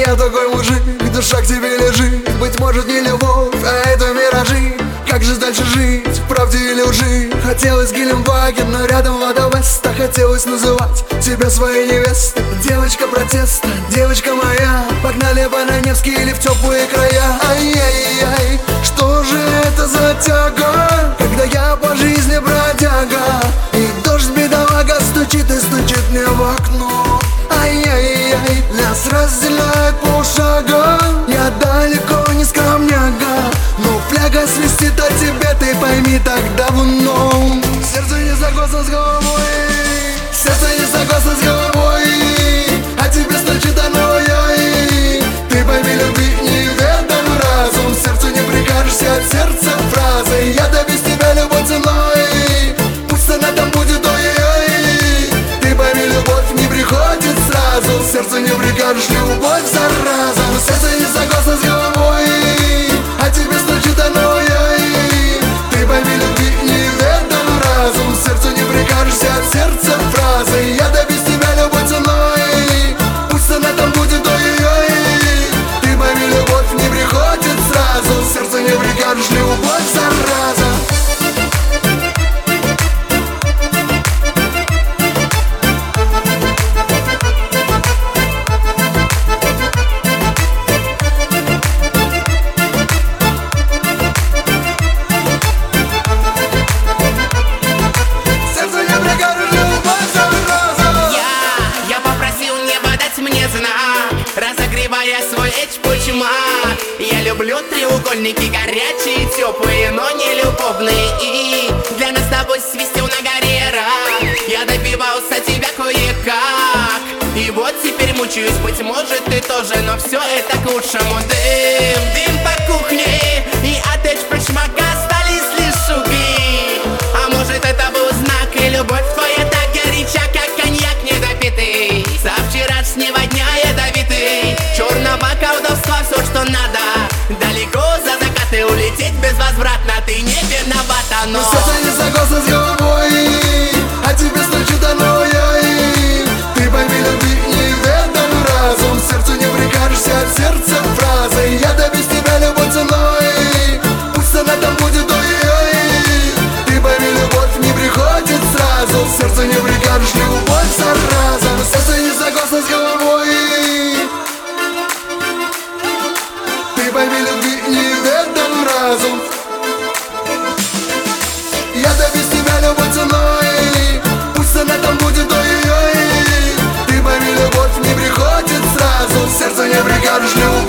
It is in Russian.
я такой мужик, душа к тебе лежит. Быть может не любовь, а это миражи. Как же дальше жить, в правде или лжи? Хотелось Гелендваген, но рядом вода Веста. Хотелось называть тебя своей невестой. Девочка протеста, девочка моя. Погнали по на Невский или в теплые края. Ай-яй-яй, что же это за тяга, когда я по жизни бродяга, и дождь бедолага стучит и стучит мне в окно. Ай-яй-яй, нас разделяет полшага. Я далеко не скромняга, но фляга свистит о тебе, ты пойми так давно. Сердце не согласно с головой, сердце не согласно с головой, а тебе стучит оно, ой. Ты пойми, любви неведом разум, сердцу не прикажешься от сердца фразой. Я добьюсь тебя любой ценой, пусть она там будет, ой-ой. Ты пойми, любовь не приходит сразу, сердцу не прикажешь, любовь зараза. Но сердце не согласно с головой, а тебе стучит оно, ой. Ты пойми, любви неведом разум, сердцу не прикажешься от сердца фразой. Я добьюсь тебя любой ценой, пусть она там будет, ой-ой. Ты пойми, любовь не приходит сразу, сердцу не прикажешь, любовь зараза. Разогревая свой эчпучмак, я люблю треугольники горячие, теплые, но не любовные. И для нас с тобой свистел на горе рак. Я добивался тебя кое-как, и вот теперь мучаюсь, быть может ты тоже, но все это к лучшему. Дым по кухне, и от эчпучмака остались лишь угли. А может это был знак, и любовь твоя так горяча, как коньяк недопитый со вчерашнего дня ядовитый. Черного колдовства все, что надо, далеко за закаты улететь безвозвратно. Ты не виновата, но сердце не согласно с головой, а тебе стучит оно, ой. Ты пойми, любви неведом разум, сердцу не прикажешься от сердца фразой. Я добьюсь тебя любой ценой, пусть она там будет, ой-ой. Ты пойми, любовь не приходит сразу, сердцу не прикажешь, любовь зараза. Но сердце не согласно с головой, ты пойми, любви неведом разум. Я добьюсь тебя любой ценой, пусть она там будет, ой-ой. Ты пойми, любовь не приходит сразу, сердцу не прикажешь, любовь.